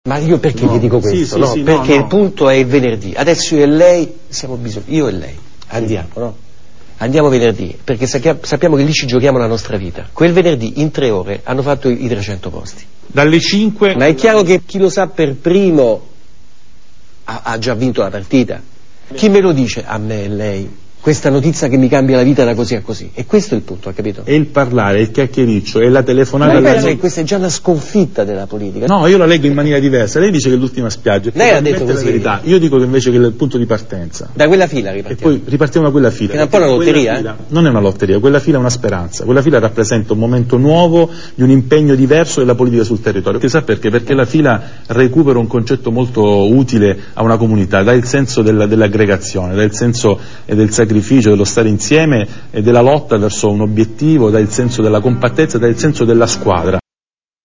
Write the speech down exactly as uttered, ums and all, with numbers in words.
Ma io perché no. vi dico questo? Sì, sì, no, sì, perché no, no. il punto è il venerdì. Adesso io e lei siamo bisogno, io e lei andiamo, no? Andiamo venerdì, perché sappiamo che lì ci giochiamo la nostra vita. Quel venerdì in tre ore hanno fatto i trecento posti. Dalle cinque... Ma è chiaro che chi lo sa per primo ha, ha già vinto la partita. Chi me lo dice? A me e lei. Questa notizia che mi cambia la vita da così a così. E questo è il punto, ha capito? È il parlare, il chiacchiericcio, è la telefonata. Ma penso che questa è già una sconfitta della politica. No, io la leggo in maniera diversa. Lei dice che è l'ultima spiaggia. Lei ha detto così. La verità. Io dico che invece che è il punto di partenza. Da quella fila ripartiamo. E poi ripartiamo da quella fila. È un po' una lotteria, fila, eh? Non è una lotteria, quella fila è una speranza. Quella fila rappresenta un momento nuovo di un impegno diverso della politica sul territorio. Sa perché? Perché la fila recupera un concetto molto utile a una comunità, dà il senso della, dell'aggregazione, dà il senso eh, del sacrificio, dello stare insieme e della lotta verso un obiettivo, dà il senso della compattezza, dà il senso della squadra.